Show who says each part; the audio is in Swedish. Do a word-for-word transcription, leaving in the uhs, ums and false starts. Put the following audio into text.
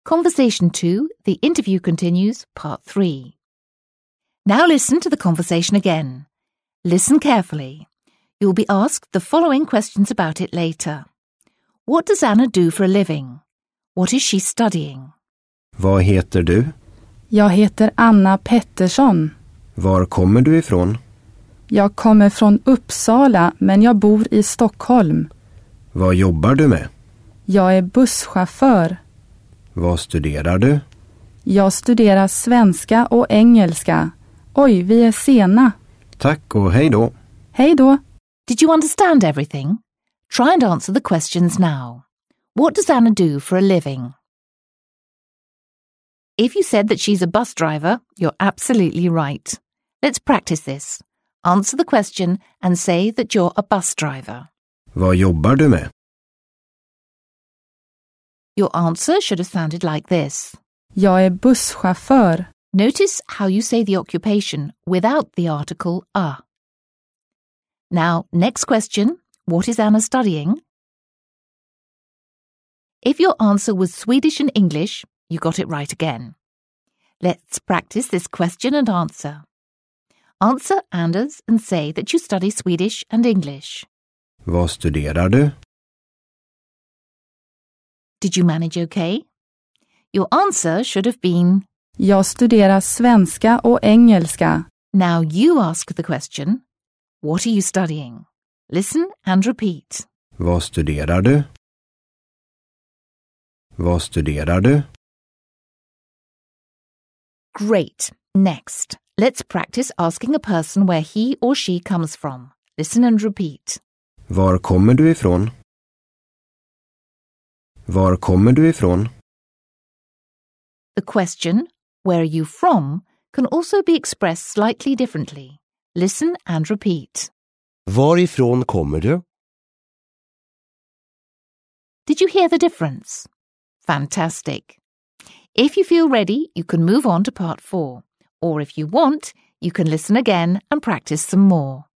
Speaker 1: Conversation two, the interview continues, part three. Now listen to the conversation again. Listen carefully. You'll be asked the following questions about it later. What does Anna do for a living? What is she studying?
Speaker 2: Vad heter du?
Speaker 3: Jag heter Anna Pettersson.
Speaker 2: Var kommer du ifrån?
Speaker 3: Jag kommer från Uppsala, men jag bor i Stockholm.
Speaker 2: Vad jobbar du med?
Speaker 3: Jag är busschaufför.
Speaker 2: Vad studerar du?
Speaker 3: Jag studerar svenska och engelska. Oj, vi är sena.
Speaker 2: Tack och hej då.
Speaker 3: Hej då.
Speaker 1: Did you understand everything? Try and answer the questions now. What does Anna do for a living? If you said that she's a bus driver, you're absolutely right. Let's practice this. Answer the question and say that you're a bus driver.
Speaker 2: Vad jobbar du med?
Speaker 1: Your answer should have sounded like this.
Speaker 3: Jag är busschaufför.
Speaker 1: Notice how you say the occupation without the article a. Now, next question. What is Anna studying? If your answer was Swedish and English, you got it right again. Let's practice this question and answer. Answer Anders and say that you study Swedish and English.
Speaker 2: Vad studerar du?
Speaker 1: Did you manage okay? Your answer should have been,
Speaker 3: Jag studerar svenska och engelska.
Speaker 1: now you ask the question, what are you studying? Listen and repeat.
Speaker 2: Vad studerar du? Vad studerar du?
Speaker 1: Great. Next, let's practice asking a person where he or she comes from. Listen and repeat.
Speaker 2: Var kommer du ifrån? Var kommer du ifrån?
Speaker 1: The question, where are you from, can also be expressed slightly differently. Listen and repeat.
Speaker 4: Varifrån kommer du?
Speaker 1: Did you hear the difference? Fantastic. If you feel ready, you can move on to part four. Or if you want, you can listen again and practice some more.